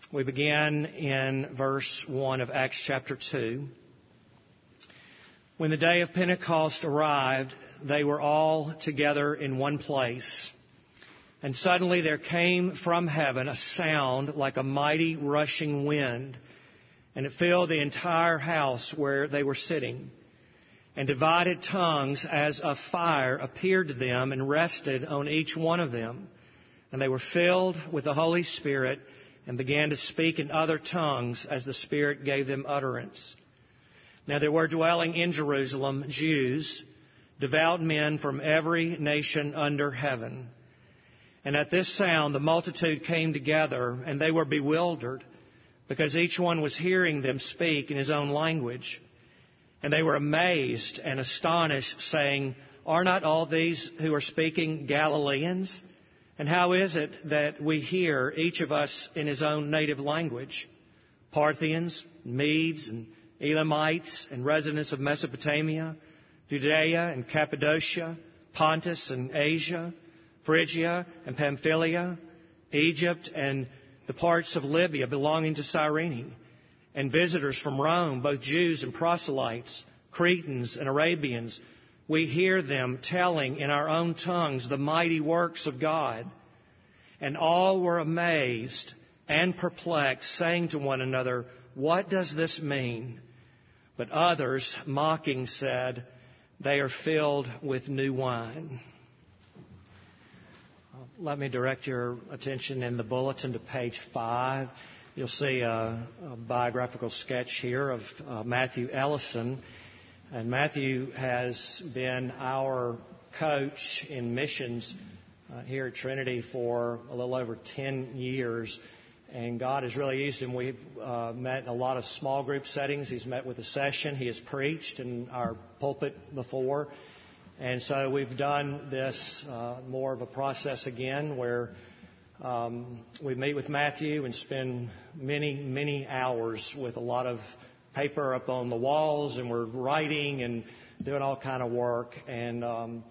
We begin in verse 1 of Acts chapter 2. When the day of Pentecost arrived, they were all together in one place. And suddenly there came from heaven a sound like a mighty rushing wind, and it filled the entire house where they were sitting. And divided tongues as of fire appeared to them and rested on each one of them. And they were filled with the Holy Spirit and began to speak in other tongues as the Spirit gave them utterance. Now there were dwelling in Jerusalem Jews, devout men from every nation under heaven. And at this sound the multitude came together, and they were bewildered, because each one was hearing them speak in his own language. And they were amazed and astonished, saying, "Are not all these who are speaking Galileans? And how is it that we hear, each of us in his own native language? Parthians, Medes, and Elamites, and residents of Mesopotamia, Judea and Cappadocia, Pontus and Asia, Phrygia and Pamphylia, Egypt and the parts of Libya belonging to Cyrene, and visitors from Rome, both Jews and proselytes, Cretans and Arabians. We hear them telling in our own tongues the mighty works of God." And all were amazed and perplexed, saying to one another, "What does this mean?" But others, mocking, said, "They are filled with new wine." Let me direct your attention in the bulletin to page 5. You'll see a biographical sketch here of Matthew Ellison. And Matthew has been our coach in missions here at Trinity for a little over 10 years. And God has really used him. We've met in a lot of small group settings. He's met with a session. He has preached in our pulpit before. And so we've done this more of a process again where we meet with Matthew and spend many hours with a lot of paper up on the walls, and we're writing and doing all kind of work. And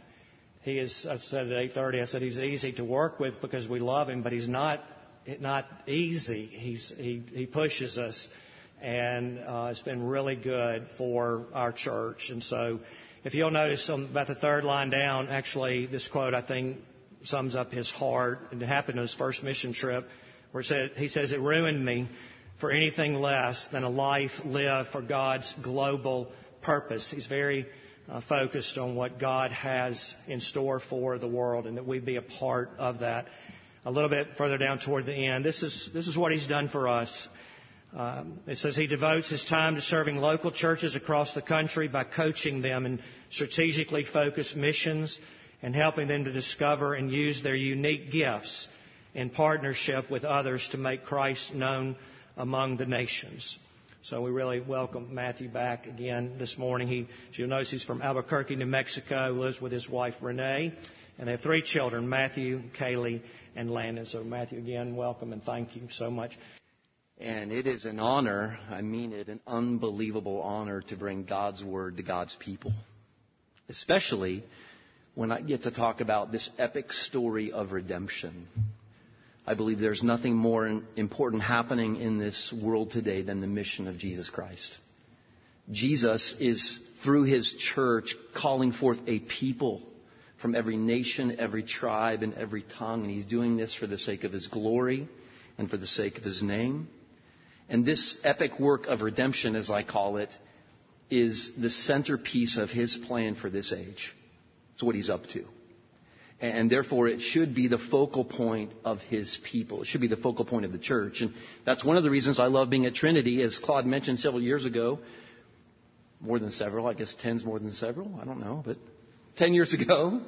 I said at 8:30, I said he's easy to work with because we love him, but he's not easy. He pushes us, and it's been really good for our church. And so if you'll notice about the third line down, actually this quote I think sums up his heart. And it happened on his first mission trip, where he says, "It ruined me for anything less than a life lived for God's global purpose." He's very focused on what God has in store for the world, and that we be a part of that. A little bit further down toward the end, this is what he's done for us. It says he devotes his time to serving local churches across the country by coaching them in strategically focused missions and helping them to discover and use their unique gifts in partnership with others to make Christ known among the nations. So we really welcome Matthew back again this morning. You'll notice he's from Albuquerque, New Mexico, lives with his wife Renee, and they have 3 children, Matthew, Kaylee, and Landon. So Matthew, again, welcome and thank you so much. And it is an honor, I mean it, an unbelievable honor to bring God's Word to God's people. Especially when I get to talk about this epic story of redemption. I believe there's nothing more important happening in this world today than the mission of Jesus Christ. Jesus is, through His church, calling forth a people from every nation, every tribe, and every tongue. And He's doing this for the sake of His glory and for the sake of His name. And this epic work of redemption, as I call it, is the centerpiece of His plan for this age. It's what He's up to. And therefore, it should be the focal point of His people. It should be the focal point of the church. And that's one of the reasons I love being at Trinity. As Claude mentioned several years ago, more than several, I guess 10's more than several, I don't know, but 10 years ago,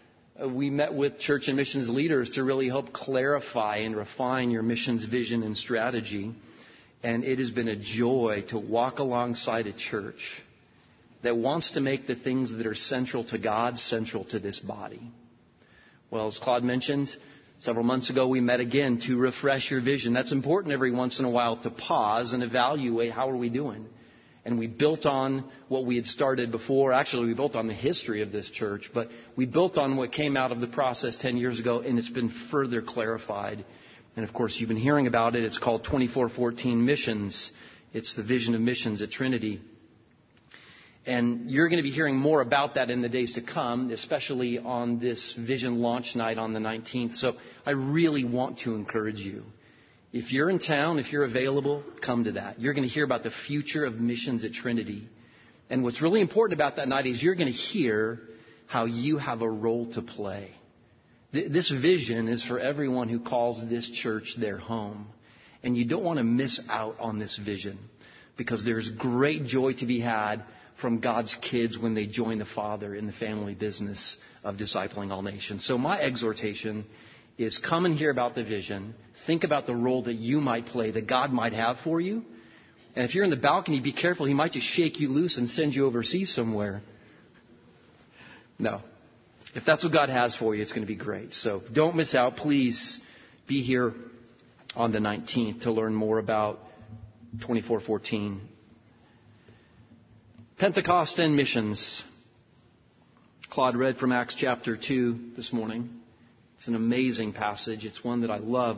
we met with church and missions leaders to really help clarify and refine your missions vision and strategy. And it has been a joy to walk alongside a church that wants to make the things that are central to God central to this body. Well, as Claude mentioned, several months ago we met again to refresh your vision. That's important every once in a while, to pause and evaluate how are we doing. And we built on what we had started before. Actually, we built on the history of this church, but we built on what came out of the process 10 years ago, and it's been further clarified. And of course, you've been hearing about it. It's called 2414 Missions. It's the vision of missions at Trinity. And you're going to be hearing more about that in the days to come, especially on this vision launch night on the 19th. So I really want to encourage you. If you're in town, if you're available, come to that. You're going to hear about the future of missions at Trinity. And what's really important about that night is you're going to hear how you have a role to play. This vision is for everyone who calls this church their home. And you don't want to miss out on this vision, because there's great joy to be had from God's kids when they join the Father in the family business of discipling all nations. So my exhortation is, come and hear about the vision. Think about the role that you might play, that God might have for you. And if you're in the balcony, be careful. He might just shake you loose and send you overseas somewhere. No. If that's what God has for you, it's going to be great. So don't miss out. Please be here on the 19th to learn more about 2414. Pentecost and missions. Claude read from Acts chapter 2 this morning. It's an amazing passage. It's one that I love.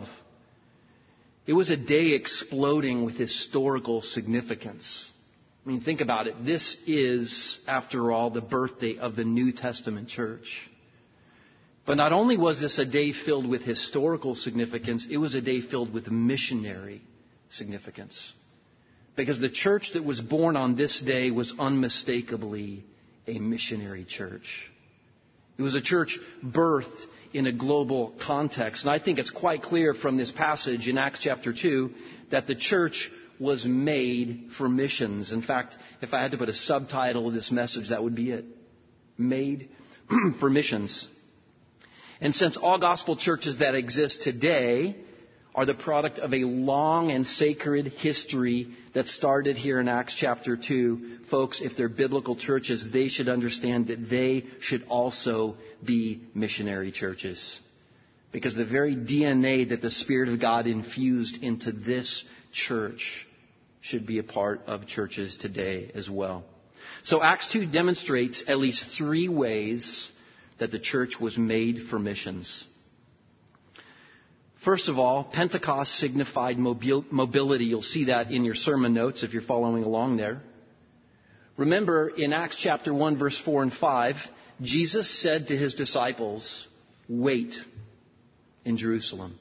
It was a day exploding with historical significance. I mean, think about it. This is, after all, the birthday of the New Testament church. But not only was this a day filled with historical significance, it was a day filled with missionary significance. Because the church that was born on this day was unmistakably a missionary church. It was a church birthed in a global context. And I think it's quite clear from this passage in Acts chapter 2 that the church was made for missions. In fact, if I had to put a subtitle of this message, that would be it. Made for missions. And since all gospel churches that exist today are the product of a long and sacred history that started here in Acts chapter 2, folks, if they're biblical churches, they should understand that they should also be missionary churches. Because the very DNA that the Spirit of God infused into this church should be a part of churches today as well. So Acts 2 demonstrates at least 3 ways that the church was made for missions. First of all, Pentecost signified mobility. You'll see that in your sermon notes if you're following along there. Remember, in Acts chapter 1, verse 4 and 5, Jesus said to his disciples, wait in Jerusalem.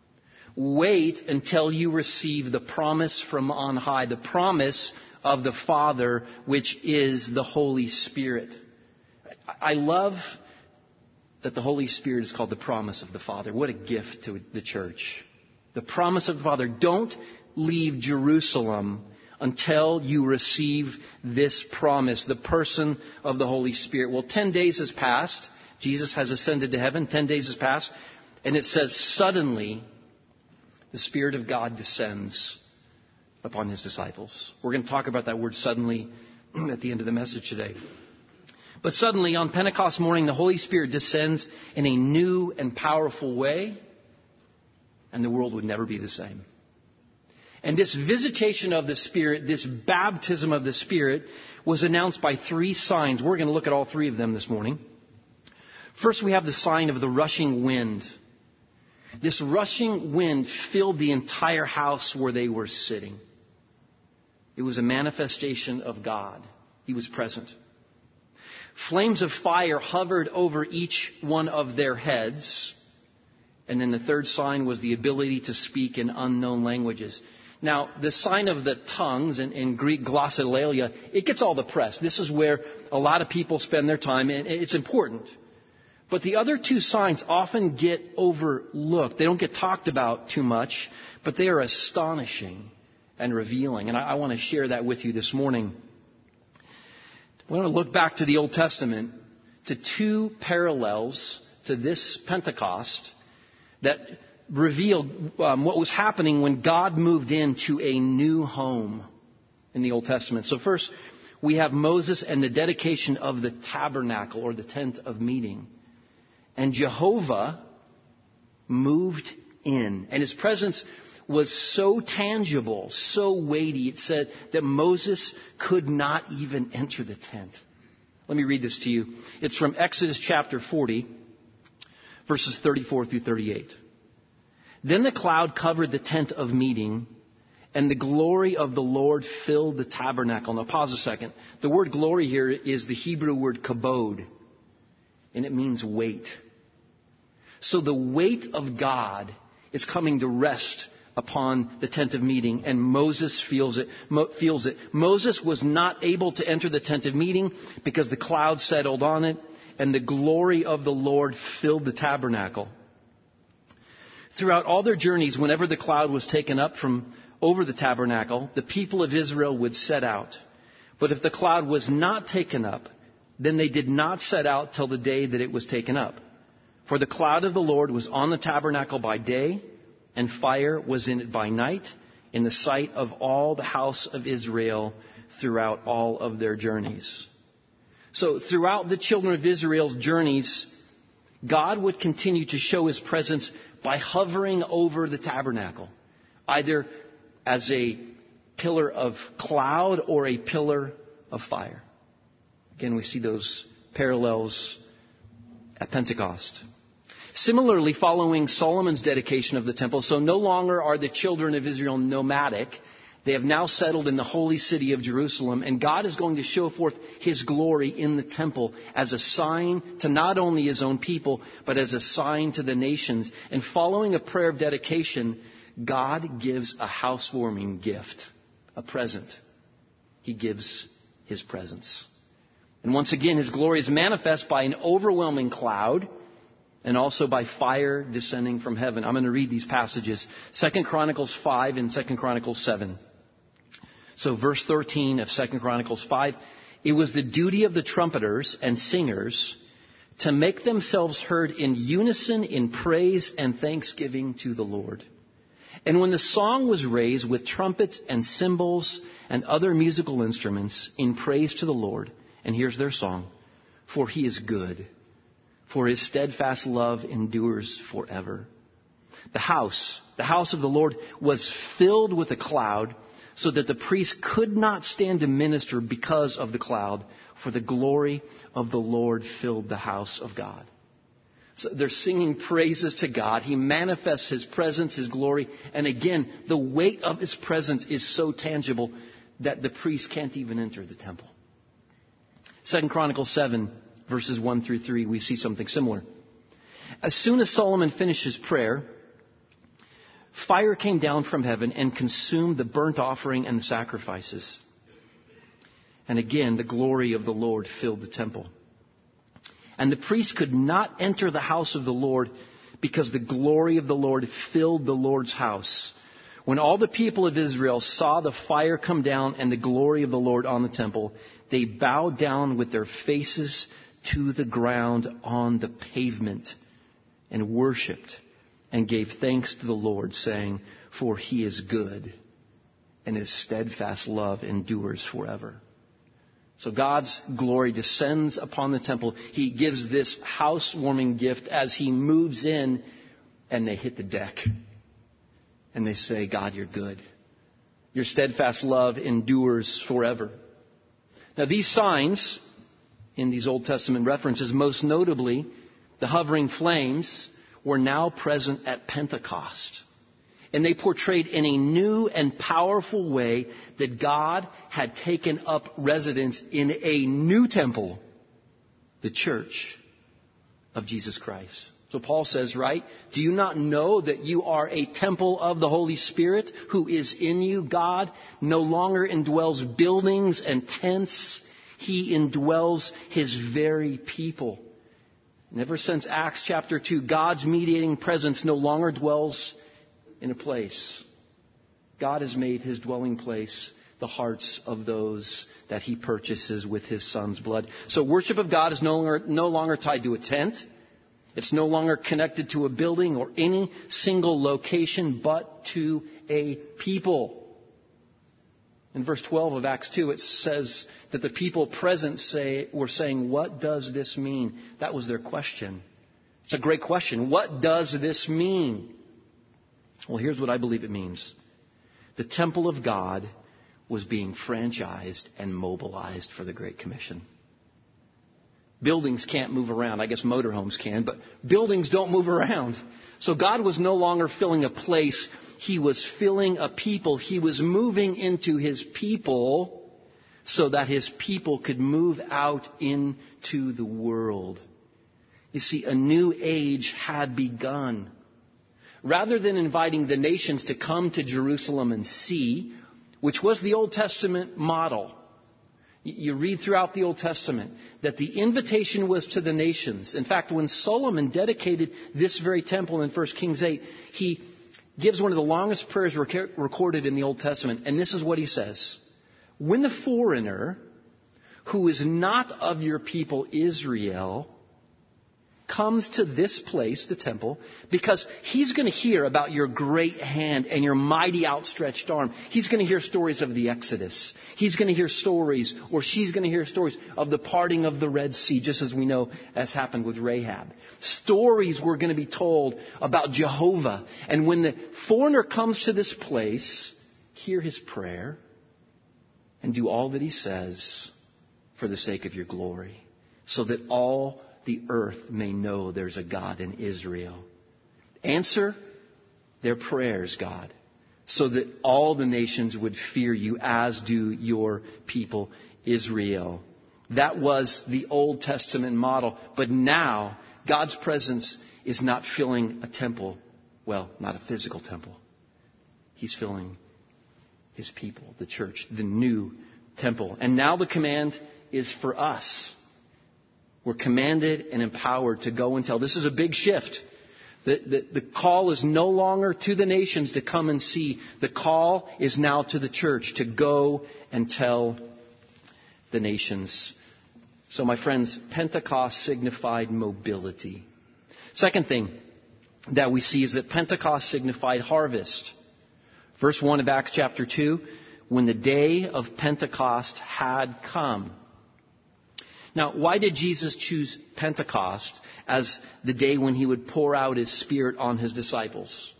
Wait until you receive the promise from on high, the promise of the Father, which is the Holy Spirit. I love that the Holy Spirit is called the promise of the Father. What a gift to the church. The promise of the Father. Don't leave Jerusalem until you receive this promise, the person of the Holy Spirit. Well, 10 days has passed. Jesus has ascended to heaven. 10 days has passed. And it says, suddenly, the Spirit of God descends upon his disciples. We're going to talk about that word suddenly at the end of the message today. But suddenly, on Pentecost morning, the Holy Spirit descends in a new and powerful way, and the world would never be the same. And this visitation of the Spirit, this baptism of the Spirit, was announced by 3 signs. We're going to look at all 3 of them this morning. First, we have the sign of the rushing wind. This rushing wind filled the entire house where they were sitting. It was a manifestation of God. He was present. Flames of fire hovered over each one of their heads. And then the third sign was the ability to speak in unknown languages. Now, the sign of the tongues, in Greek glossolalia, it gets all the press. This is where a lot of people spend their time, and it's important. But the other 2 signs often get overlooked. They don't get talked about too much, but they are astonishing and revealing. And I want to share that with you this morning. We want to look back to the Old Testament, to 2 parallels to this Pentecost that revealed what was happening when God moved into a new home in the Old Testament. So first, we have Moses and the dedication of the tabernacle or the tent of meeting. And Jehovah moved in. And his presence was so tangible, so weighty, it said that Moses could not even enter the tent. Let me read this to you. It's from Exodus chapter 40, verses 34 through 38. Then the cloud covered the tent of meeting, and the glory of the Lord filled the tabernacle. Now pause a second. The word glory here is the Hebrew word kabod, and it means weight. So the weight of God is coming to rest upon the tent of meeting, and Moses feels it. Moses was not able to enter the tent of meeting because the cloud settled on it, and the glory of the Lord filled the tabernacle. Throughout all their journeys, whenever the cloud was taken up from over the tabernacle, the people of Israel would set out. But if the cloud was not taken up, then they did not set out till the day that it was taken up. For the cloud of the Lord was on the tabernacle by day, and fire was in it by night, in the sight of all the house of Israel throughout all of their journeys. So throughout the children of Israel's journeys, God would continue to show His presence by hovering over the tabernacle, either as a pillar of cloud or a pillar of fire. Again, we see those parallels at Pentecost. Similarly, following Solomon's dedication of the temple, so no longer are the children of Israel nomadic. They have now settled in the holy city of Jerusalem, and God is going to show forth His glory in the temple as a sign to not only His own people, but as a sign to the nations. And following a prayer of dedication, God gives a housewarming gift, a present. He gives His presence. And once again, His glory is manifest by an overwhelming cloud and also by fire descending from heaven. I'm going to read these passages, 2 Chronicles 5 and 2 Chronicles 7. So verse 13 of 2 Chronicles 5, it was the duty of the trumpeters and singers to make themselves heard in unison in praise and thanksgiving to the Lord. And when the song was raised with trumpets and cymbals and other musical instruments in praise to the Lord, and here's their song, for He is good, for His steadfast love endures forever. The house of the Lord was filled with a cloud, so that the priest could not stand to minister because of the cloud, for the glory of the Lord filled the house of God. So they're singing praises to God. He manifests His presence, His glory. And again, the weight of His presence is so tangible that the priest can't even enter the temple. 2 Chronicles 7, verses 1 through 3, we see something similar. As soon as Solomon finished his prayer, fire came down from heaven and consumed the burnt offering and the sacrifices. And again, the glory of the Lord filled the temple. And the priest could not enter the house of the Lord because the glory of the Lord filled the Lord's house. When all the people of Israel saw the fire come down and the glory of the Lord on the temple, they bowed down with their faces to the ground on the pavement and worshipped and gave thanks to the Lord, saying, for He is good, and His steadfast love endures forever. So God's glory descends upon the temple. He gives this housewarming gift as He moves in, and they hit the deck. And they say, God, You're good. Your steadfast love endures forever. Now these signs, in these Old Testament references, most notably the hovering flames, were now present at Pentecost. And they portrayed in a new and powerful way that God had taken up residence in a new temple, the church of Jesus Christ. So Paul says, right? Do you not know that you are a temple of the Holy Spirit who is in you? God no longer indwells buildings and tents. He indwells His very people. And ever since Acts chapter 2, God's mediating presence no longer dwells in a place. God has made His dwelling place the hearts of those that He purchases with His Son's blood. So worship of God is no longer tied to a tent. It's no longer connected to a building or any single location, but to a people. In verse 12 of Acts 2, it says that the people present were saying, what does this mean? That was their question. It's a great question. What does this mean? Well, here's what I believe it means. The temple of God was being franchised and mobilized for the Great Commission. Buildings can't move around. I guess motorhomes can, but buildings don't move around. So God was no longer filling a place. He was filling a people. He was moving into His people so that His people could move out into the world. You see, a new age had begun. Rather than inviting the nations to come to Jerusalem and see, which was the Old Testament model. You read throughout the Old Testament that the invitation was to the nations. In fact, when Solomon dedicated this very temple in 1 Kings 8, he gives one of the longest prayers recorded in the Old Testament. And this is what he says. When the foreigner, who is not of your people Israel, comes to this place, the temple, because he's going to hear about your great hand and your mighty outstretched arm. He's going to hear stories of the Exodus. He's going to hear stories, or she's going to hear stories of the parting of the Red Sea, just as we know has happened with Rahab. Stories were going to be told about Jehovah. And when the foreigner comes to this place, hear his prayer and do all that he says for the sake of your glory, so that all the earth may know there's a God in Israel. Answer their prayers, God, so that all the nations would fear you, as do your people Israel. That was the Old Testament model. But now, God's presence is not filling a temple. Well, not a physical temple. He's filling His people, the church, the new temple. And now the command is for us. We're commanded and empowered to go and tell. This is a big shift. The call is no longer to the nations to come and see. The call is now to the church to go and tell the nations. So, my friends, Pentecost signified mobility. Second thing that we see is that Pentecost signified harvest. Verse 1 of Acts chapter 2, when the day of Pentecost had come. Now, why did Jesus choose Pentecost as the day when He would pour out His Spirit on His disciples?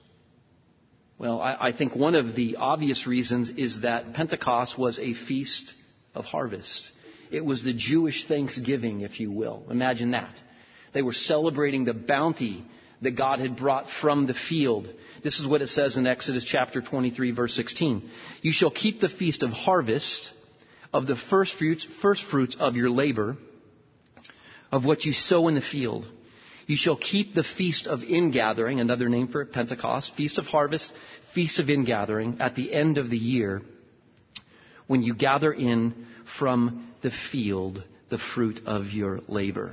Well, I think one of the obvious reasons is that Pentecost was a feast of harvest. It was the Jewish Thanksgiving, if you will. Imagine that. They were celebrating the bounty that God had brought from the field. This is what it says in Exodus chapter 23, verse 16. You shall keep the feast of harvest, of the first fruits of your labor, of what you sow in the field. You shall keep the feast of ingathering, another name for it, Pentecost, feast of harvest, feast of ingathering, at the end of the year, when you gather in from the field the fruit of your labor.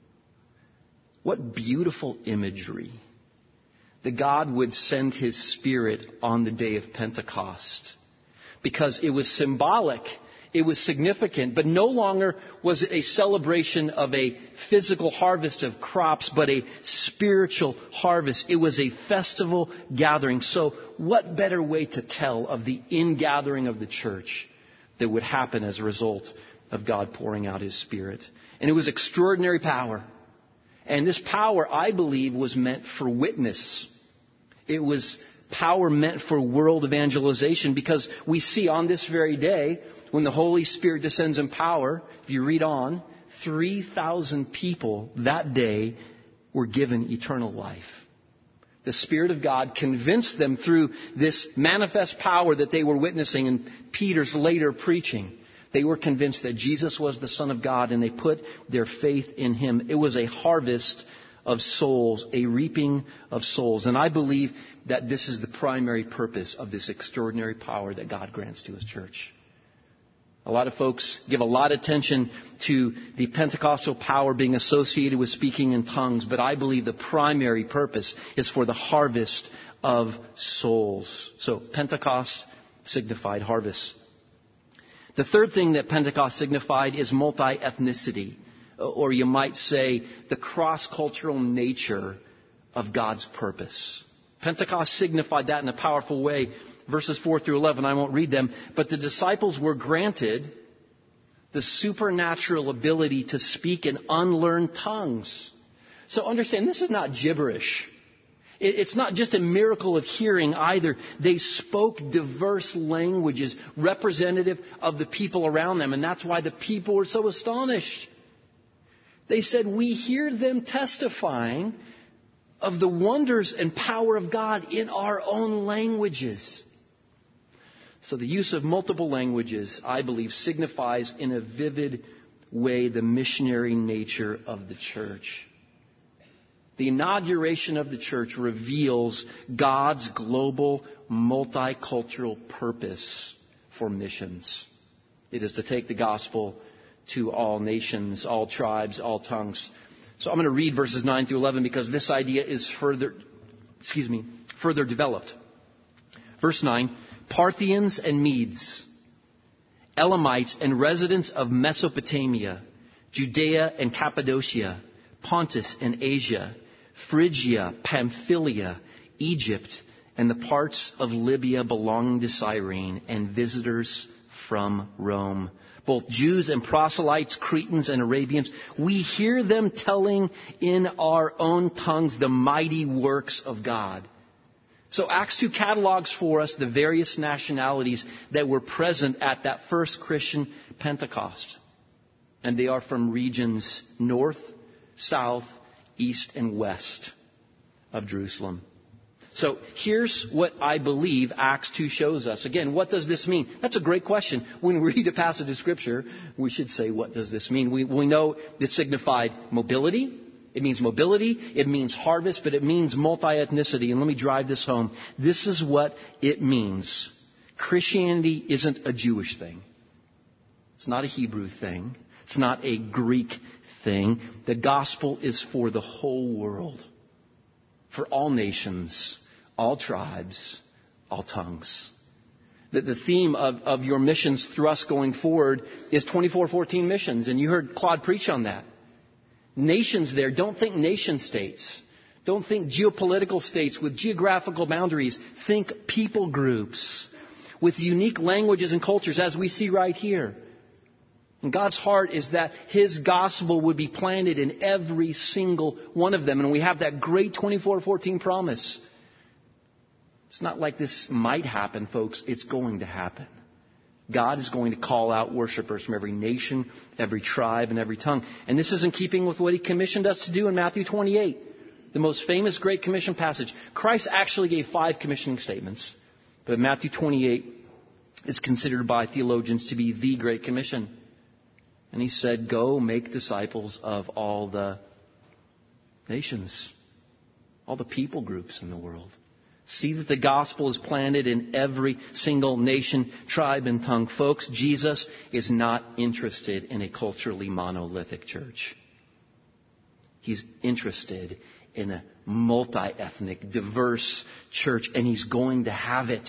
What beautiful imagery that God would send His Spirit on the day of Pentecost, because it was symbolic. It was significant, but no longer was it a celebration of a physical harvest of crops, but a spiritual harvest. It was a festival gathering. So what better way to tell of the ingathering of the church that would happen as a result of God pouring out His Spirit? And it was extraordinary power. And this power, I believe, was meant for witness. It was power meant for world evangelization, because we see on this very day, when the Holy Spirit descends in power, if you read on, 3,000 people that day were given eternal life. The Spirit of God convinced them through this manifest power that they were witnessing in Peter's later preaching. They were convinced that Jesus was the Son of God, and they put their faith in Him. It was a harvest of souls, a reaping of souls. And I believe that this is the primary purpose of this extraordinary power that God grants to His church. A lot of folks give a lot of attention to the Pentecostal power being associated with speaking in tongues, but I believe the primary purpose is for the harvest of souls. So Pentecost signified harvest. The third thing that Pentecost signified is multi-ethnicity, or you might say the cross-cultural nature of God's purpose. Pentecost signified that in a powerful way. Verses 4 through 11, I won't read them, but the disciples were granted the supernatural ability to speak in unlearned tongues. So understand, this is not gibberish. It's not just a miracle of hearing either. They spoke diverse languages representative of the people around them, and that's why the people were so astonished. They said, we hear them testifying of the wonders and power of God in our own languages. So the use of multiple languages, I believe, signifies in a vivid way the missionary nature of the church. The inauguration of the church reveals God's global, multicultural purpose for missions. It is to take the gospel to all nations, all tribes, all tongues. So I'm going to read verses 9 through 11 because this idea is further developed. Verse 9, Parthians and Medes, Elamites and residents of Mesopotamia, Judea and Cappadocia, Pontus and Asia, Phrygia, Pamphylia, Egypt, and the parts of Libya belonging to Cyrene, and visitors from Rome, both Jews and proselytes, Cretans and Arabians. We hear them telling in our own tongues the mighty works of God. So Acts 2 catalogs for us the various nationalities that were present at that first Christian Pentecost. And they are from regions north, south, east, and west of Jerusalem. So here's what I believe Acts 2 shows us. Again, what does this mean? That's a great question. When we read a passage of Scripture, we should say, what does this mean? We know it signified mobility. It means mobility. It means harvest, but it means multi-ethnicity. And let me drive this home. This is what it means. Christianity isn't a Jewish thing. It's not a Hebrew thing. It's not a Greek thing. The gospel is for the whole world. For all nations, all tribes, all tongues. The theme of your missions thrust going forward is 2414 missions. And you heard Claude preach on that. Nations there, don't think nation states. Don't think geopolitical states with geographical boundaries. Think people groups with unique languages and cultures as we see right here. And God's heart is that His gospel would be planted in every single one of them. And we have that great 24:14 promise. It's not like this might happen, folks. It's going to happen. God is going to call out worshipers from every nation, every tribe, and every tongue. And this is in keeping with what He commissioned us to do in Matthew 28, the most famous Great Commission passage. Christ actually gave 5 commissioning statements. But Matthew 28 is considered by theologians to be the Great Commission. And He said, go make disciples of all the nations, all the people groups in the world. See that the gospel is planted in every single nation, tribe, and tongue. Folks, Jesus is not interested in a culturally monolithic church. He's interested in a multi-ethnic, diverse church, and He's going to have it.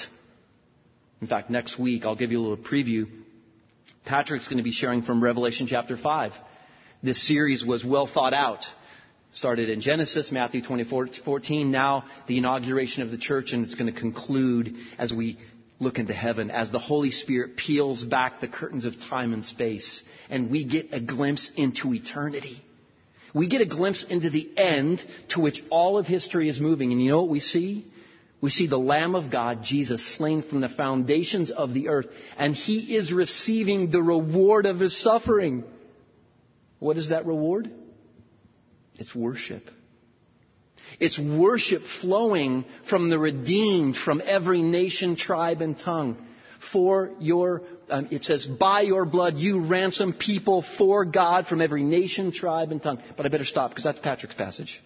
In fact, next week, I'll give you a little preview. Patrick's going to be sharing from Revelation chapter 5. This series was well thought out. Started in Genesis, Matthew 24:14, now the inauguration of the church, and it's going to conclude as we look into heaven, as the Holy Spirit peels back the curtains of time and space, and we get a glimpse into eternity. We get a glimpse into the end to which all of history is moving. And you know what we see? We see the Lamb of God, Jesus, slain from the foundations of the earth, and He is receiving the reward of His suffering. What is that reward? It's worship. It's worship flowing from the redeemed from every nation, tribe, and tongue. For your, it says, by your blood you ransom people for God from every nation, tribe, and tongue. But I better stop because that's Patrick's passage.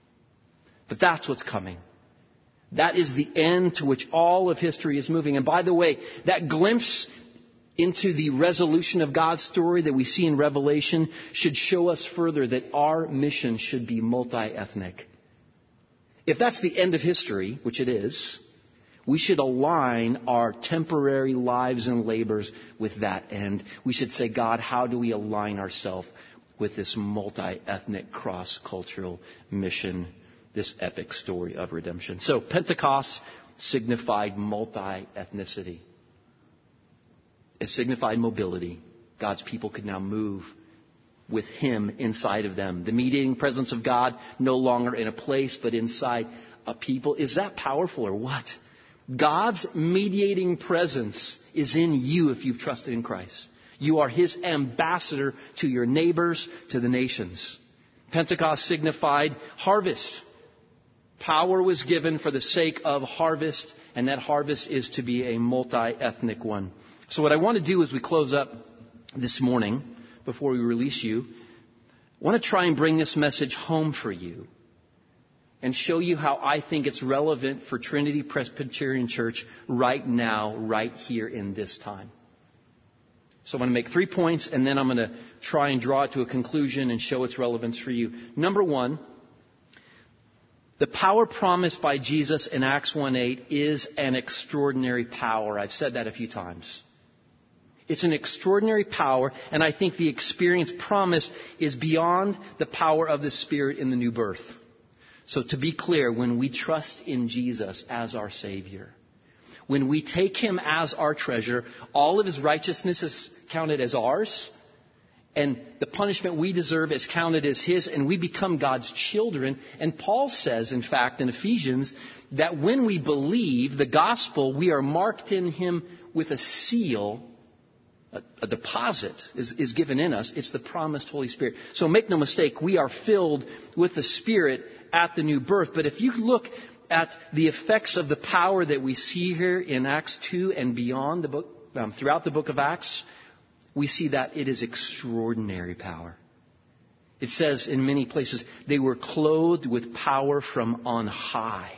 But that's what's coming. That is the end to which all of history is moving. And by the way, that glimpse into the resolution of God's story that we see in Revelation should show us further that our mission should be multi-ethnic. If that's the end of history, which it is, we should align our temporary lives and labors with that end. We should say, God, how do we align ourselves with this multi-ethnic, cross-cultural mission, this epic story of redemption? So Pentecost signified multi-ethnicity. It signified mobility. God's people could now move with Him inside of them. The mediating presence of God no longer in a place but inside a people. Is that powerful or what? God's mediating presence is in you if you've trusted in Christ. You are His ambassador to your neighbors, to the nations. Pentecost signified harvest. Power was given for the sake of harvest, and that harvest is to be a multi-ethnic one. So what I want to do as we close up this morning, before we release you, I want to try and bring this message home for you and show you how I think it's relevant for Trinity Presbyterian Church right now, right here in this time. So I'm going to make 3 points, and then I'm going to try and draw it to a conclusion and show its relevance for you. Number one, the power promised by Jesus in Acts 1:8 is an extraordinary power. I've said that a few times. It's an extraordinary power, and I think the experience promised is beyond the power of the Spirit in the new birth. So to be clear, when we trust in Jesus as our Savior, when we take Him as our treasure, all of His righteousness is counted as ours, and the punishment we deserve is counted as His, and we become God's children. And Paul says, in fact, in Ephesians, that when we believe the gospel, we are marked in Him with a seal. A deposit is given in us. It's the promised Holy Spirit. So make no mistake, we are filled with the Spirit at the new birth. But if you look at the effects of the power that we see here in Acts 2 and beyond the book, throughout the book of Acts, we see that it is extraordinary power. It says in many places, they were clothed with power from on high.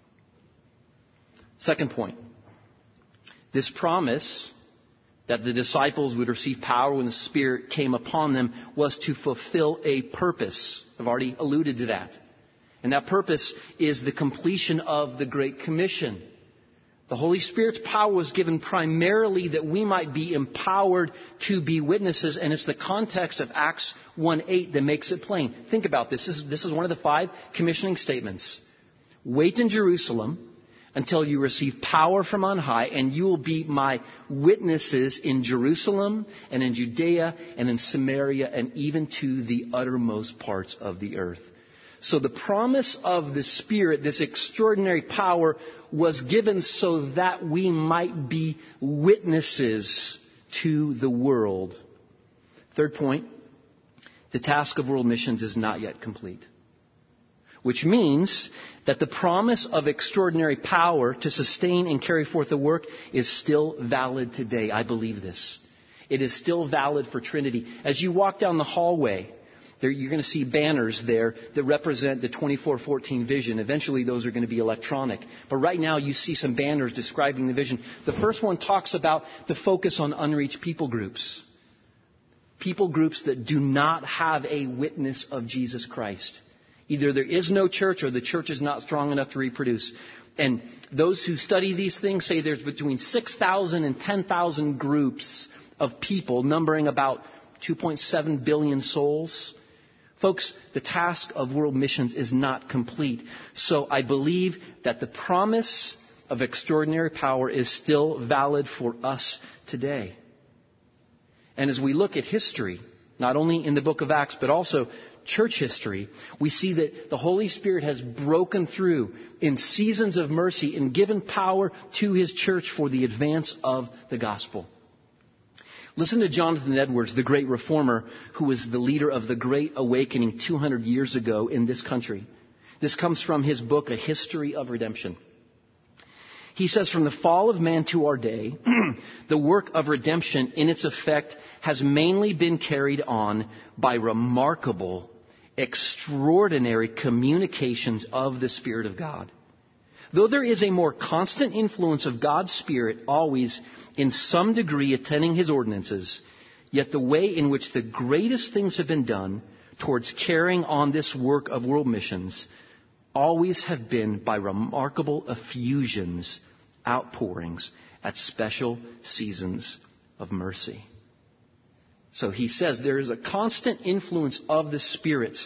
Second point, this promise that the disciples would receive power when the Spirit came upon them was to fulfill a purpose. I've already alluded to that. And that purpose is the completion of the Great Commission. The Holy Spirit's power was given primarily that we might be empowered to be witnesses, and it's the context of Acts 1:8 that makes it plain. Think about this. This is one of the 5 commissioning statements. Wait in Jerusalem until you receive power from on high, and you will be my witnesses in Jerusalem and in Judea and in Samaria and even to the uttermost parts of the earth. So the promise of the Spirit, this extraordinary power, was given so that we might be witnesses to the world. Third point, the task of world missions is not yet complete. Which means that the promise of extraordinary power to sustain and carry forth the work is still valid today. I believe this. It is still valid for Trinity. As you walk down the hallway, you're going to see banners there that represent the 2414 vision. Eventually those are going to be electronic. But right now you see some banners describing the vision. The first one talks about the focus on unreached people groups. People groups that do not have a witness of Jesus Christ. Either there is no church or the church is not strong enough to reproduce. And those who study these things say there's between 6,000 and 10,000 groups of people numbering about 2.7 billion souls. Folks, the task of world missions is not complete. So I believe that the promise of extraordinary power is still valid for us today. And as we look at history, not only in the book of Acts, but also church history, we see that the Holy Spirit has broken through in seasons of mercy and given power to His church for the advance of the gospel. Listen to Jonathan Edwards, the great reformer who was the leader of the Great Awakening 200 years ago in this country. This comes from his book, A History of Redemption. He says, from the fall of man to our day, the work of redemption in its effect has mainly been carried on by remarkable, extraordinary communications of the Spirit of God. Though there is a more constant influence of God's Spirit always in some degree attending His ordinances, yet the way in which the greatest things have been done towards carrying on this work of world missions always have been by remarkable effusions, outpourings at special seasons of mercy. So he says there is a constant influence of the Spirit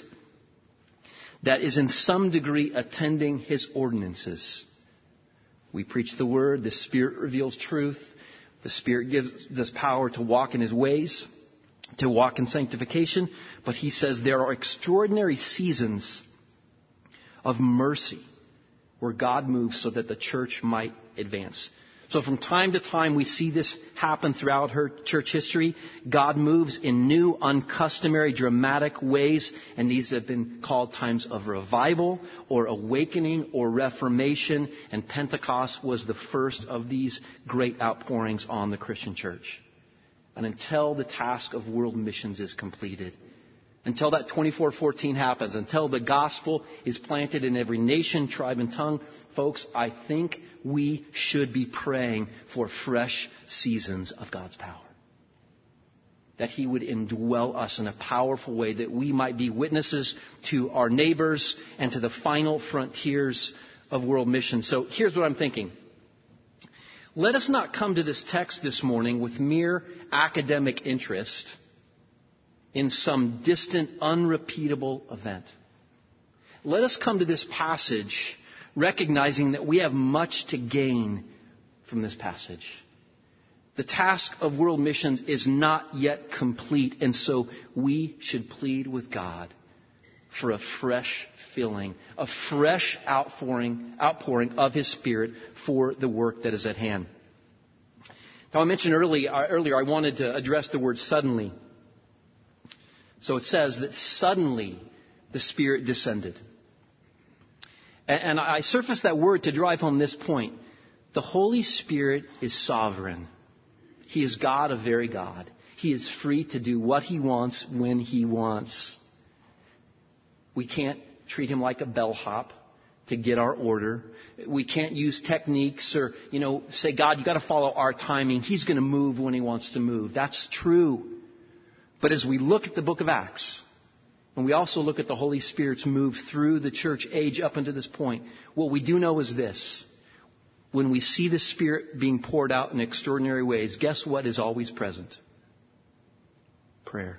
that is in some degree attending His ordinances. We preach the Word, the Spirit reveals truth, the Spirit gives us power to walk in His ways, to walk in sanctification. But he says there are extraordinary seasons of mercy where God moves so that the church might advance. So from time to time, we see this happen throughout her church history. God moves in new, uncustomary, dramatic ways, and these have been called times of revival or awakening or reformation, and Pentecost was the first of these great outpourings on the Christian church. And until the task of world missions is completed, until that 24:14 happens, until the gospel is planted in every nation, tribe, and tongue, folks, I think we should be praying for fresh seasons of God's power. That He would indwell us in a powerful way, that we might be witnesses to our neighbors and to the final frontiers of world mission. So here's what I'm thinking. Let us not come to this text this morning with mere academic interest in some distant, unrepeatable event. Let us come to this passage recognizing that we have much to gain from this passage. The task of world missions is not yet complete, and so we should plead with God for a fresh filling, a fresh outpouring of His Spirit for the work that is at hand. Now, I mentioned earlier I wanted to address the word suddenly. So it says that suddenly the Spirit descended. And I surfaced that word to drive home this point. The Holy Spirit is sovereign. He is God of very God. He is free to do what He wants when He wants. We can't treat Him like a bellhop to get our order. We can't use techniques or, say, God, you got to follow our timing. He's going to move when He wants to move. That's true. But as we look at the book of Acts, and we also look at the Holy Spirit's move through the church age up until this point, what we do know is this. When we see the Spirit being poured out in extraordinary ways, guess what is always present? Prayer.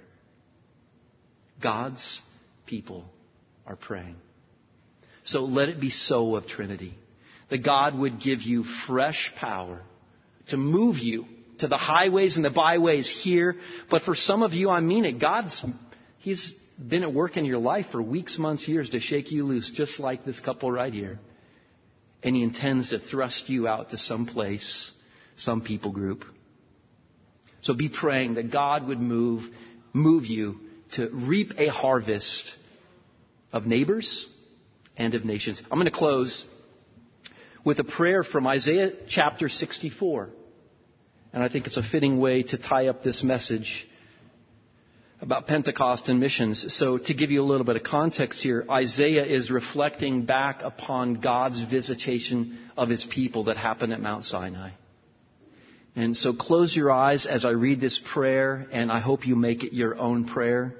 God's people are praying. So let it be so of Trinity, that God would give you fresh power to move you to the highways and the byways here. But for some of you, I mean it. He's been at work in your life for weeks, months, years to shake you loose, just like this couple right here. And He intends to thrust you out to some place, some people group. So be praying that God would move you to reap a harvest of neighbors and of nations. I'm going to close with a prayer from Isaiah chapter 64. And I think it's a fitting way to tie up this message about Pentecost and missions. So to give you a little bit of context here, Isaiah is reflecting back upon God's visitation of His people that happened at Mount Sinai. And so close your eyes as I read this prayer, and I hope you make it your own prayer.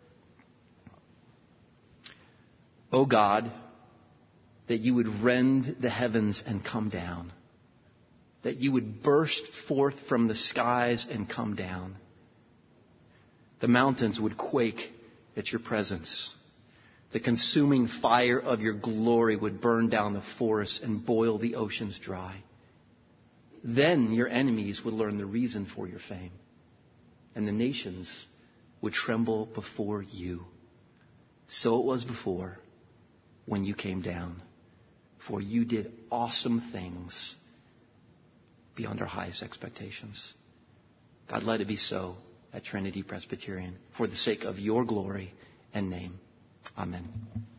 O God, that You would rend the heavens and come down. That You would burst forth from the skies and come down. The mountains would quake at Your presence. The consuming fire of Your glory would burn down the forests and boil the oceans dry. Then Your enemies would learn the reason for Your fame, and the nations would tremble before You. So it was before when You came down, for You did awesome things beyond our highest expectations. God, let it be so at Trinity Presbyterian for the sake of Your glory and name. Amen.